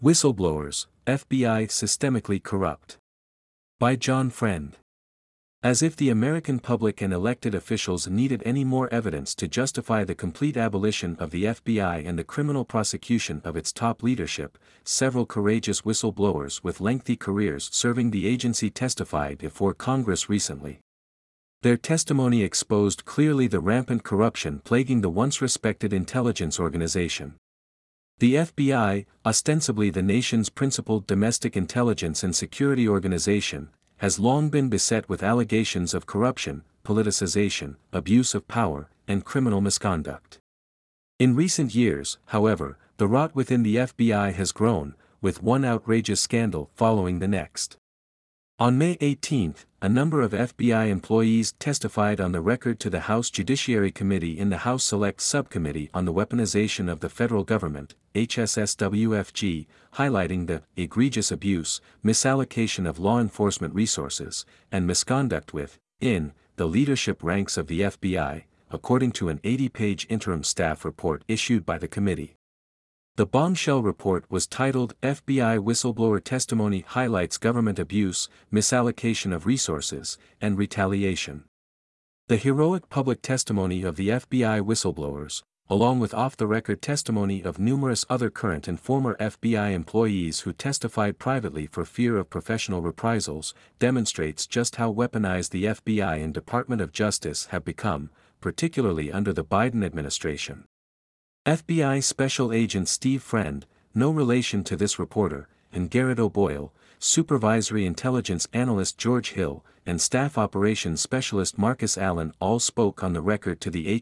Whistleblowers, FBI Systemically Corrupt. By John Friend. As if the American public and elected officials needed any more evidence to justify the complete abolition of the FBI and the criminal prosecution of its top leadership, several courageous whistleblowers with lengthy careers serving the agency testified before Congress recently. Their testimony exposed clearly the rampant corruption plaguing the once respected intelligence organization. The FBI, ostensibly the nation's principal domestic intelligence and security organization, has long been beset with allegations of corruption, politicization, abuse of power, and criminal misconduct. In recent years, however, the rot within the FBI has grown, with one outrageous scandal following the next. On May 18, a number of FBI employees testified on the record to the House Judiciary Committee in the House Select Subcommittee on the Weaponization of the Federal Government, HSSWFG, highlighting the egregious abuse, misallocation of law enforcement resources, and misconduct within the leadership ranks of the FBI, according to an 80-page interim staff report issued by the committee. The bombshell report was titled FBI Whistleblower Testimony Highlights Government Abuse, Misallocation of Resources, and Retaliation. The heroic public testimony of the FBI whistleblowers, along with off-the-record testimony of numerous other current and former FBI employees who testified privately for fear of professional reprisals, demonstrates just how weaponized the FBI and Department of Justice have become, particularly under the Biden administration. FBI Special Agent Steve Friend, no relation to this reporter, and Garrett O'Boyle, Supervisory Intelligence Analyst George Hill, and Staff Operations Specialist Marcus Allen all spoke on the record to the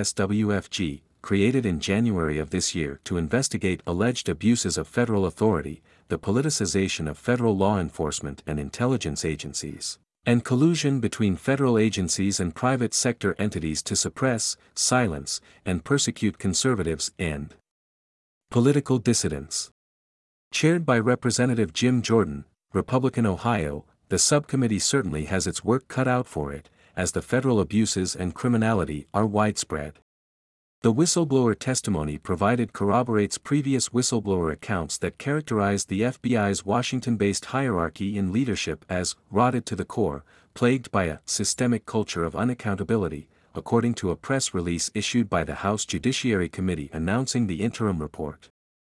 HSSWFG, created in January of this year to investigate alleged abuses of federal authority, the politicization of federal law enforcement and intelligence agencies, and collusion between federal agencies and private sector entities to suppress, silence, and persecute conservatives and political dissidents. Chaired by Representative Jim Jordan, Republican Ohio, the subcommittee certainly has its work cut out for it, as the federal abuses and criminality are widespread. The whistleblower testimony provided corroborates previous whistleblower accounts that characterized the FBI's Washington-based hierarchy in leadership as rotted to the core, plagued by a systemic culture of unaccountability, according to a press release issued by the House Judiciary Committee announcing the interim report.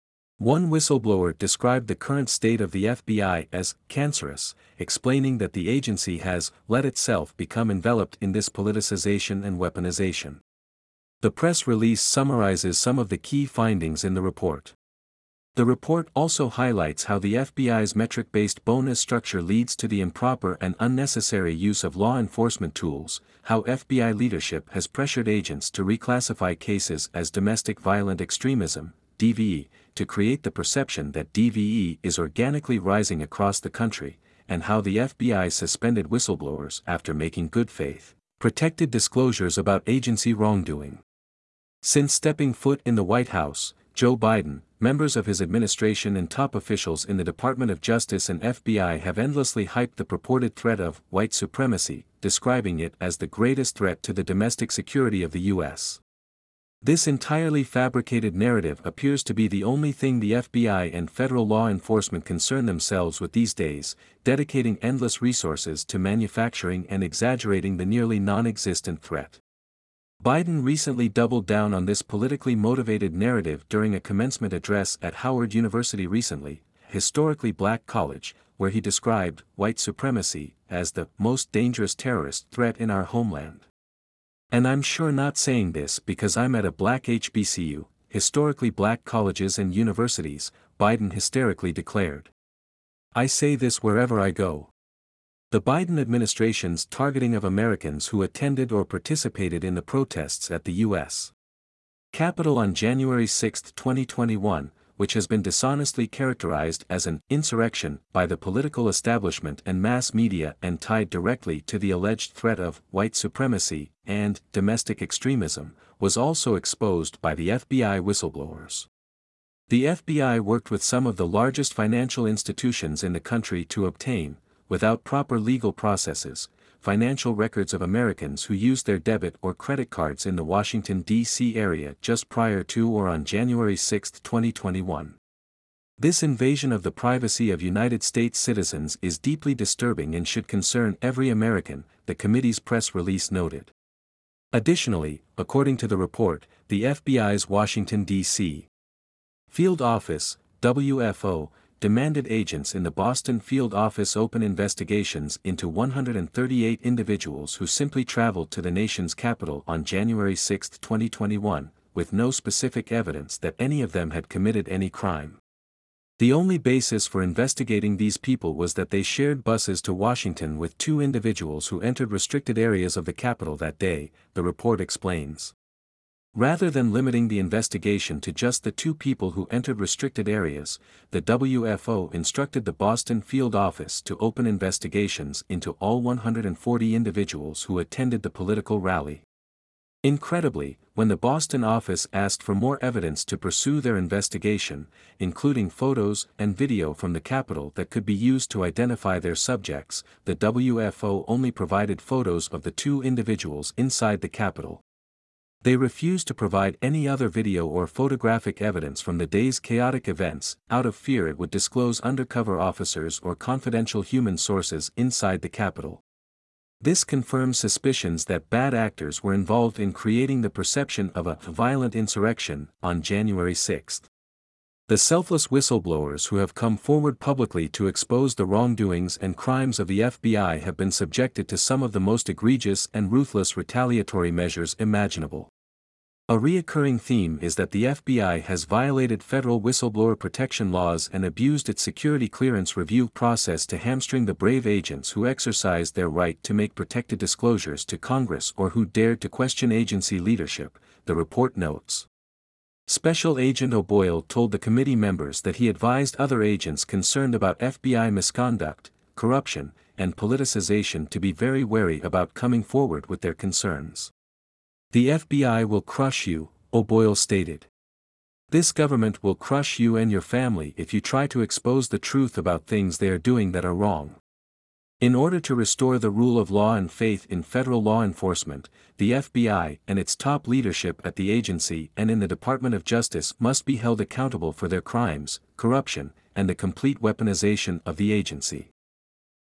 One whistleblower described the current state of the FBI as cancerous, explaining that the agency has let itself become enveloped in this politicization and weaponization. The press release summarizes some of the key findings in the report. The report also highlights how the FBI's metric-based bonus structure leads to the improper and unnecessary use of law enforcement tools, how FBI leadership has pressured agents to reclassify cases as domestic violent extremism, DVE, to create the perception that DVE is organically rising across the country, and how the FBI suspended whistleblowers after making good faith, protected disclosures about agency wrongdoing. Since stepping foot in the White House, Joe Biden, members of his administration and top officials in the Department of Justice and FBI have endlessly hyped the purported threat of white supremacy, describing it as the greatest threat to the domestic security of the U.S. This entirely fabricated narrative appears to be the only thing the FBI and federal law enforcement concern themselves with these days, dedicating endless resources to manufacturing and exaggerating the nearly non-existent threat. Biden recently doubled down on this politically motivated narrative during a commencement address at Howard University recently, a historically black college, where he described white supremacy as the most dangerous terrorist threat in our homeland. And I'm sure not saying this because I'm at a black HBCU, historically black colleges and universities, Biden hysterically declared. I say this wherever I go. The Biden administration's targeting of Americans who attended or participated in the protests at the U.S. Capitol on January 6, 2021, which has been dishonestly characterized as an insurrection by the political establishment and mass media and tied directly to the alleged threat of white supremacy and domestic extremism, was also exposed by the FBI whistleblowers. The FBI worked with some of the largest financial institutions in the country to obtain, without proper legal processes, financial records of Americans who used their debit or credit cards in the Washington, D.C. area just prior to or on January 6, 2021. This invasion of the privacy of United States citizens is deeply disturbing and should concern every American, the committee's press release noted. Additionally, according to the report, the FBI's Washington, D.C. Field Office, WFO, demanded agents in the Boston field office open investigations into 138 individuals who simply traveled to the nation's capital on January 6, 2021, with no specific evidence that any of them had committed any crime. The only basis for investigating these people was that they shared buses to Washington with two individuals who entered restricted areas of the Capitol that day, the report explains. Rather than limiting the investigation to just the two people who entered restricted areas, the WFO instructed the Boston field office to open investigations into all 140 individuals who attended the political rally. Incredibly, when the Boston office asked for more evidence to pursue their investigation, including photos and video from the Capitol that could be used to identify their subjects, the WFO only provided photos of the two individuals inside the Capitol. They refused to provide any other video or photographic evidence from the day's chaotic events, out of fear it would disclose undercover officers or confidential human sources inside the Capitol. This confirms suspicions that bad actors were involved in creating the perception of a violent insurrection on January 6. The selfless whistleblowers who have come forward publicly to expose the wrongdoings and crimes of the FBI have been subjected to some of the most egregious and ruthless retaliatory measures imaginable. A recurring theme is that the FBI has violated federal whistleblower protection laws and abused its security clearance review process to hamstring the brave agents who exercised their right to make protected disclosures to Congress or who dared to question agency leadership, the report notes. Special Agent O'Boyle told the committee members that he advised other agents concerned about FBI misconduct, corruption, and politicization to be very wary about coming forward with their concerns. The FBI will crush you, O'Boyle stated. This government will crush you and your family if you try to expose the truth about things they are doing that are wrong. In order to restore the rule of law and faith in federal law enforcement, the FBI and its top leadership at the agency and in the Department of Justice must be held accountable for their crimes, corruption, and the complete weaponization of the agency.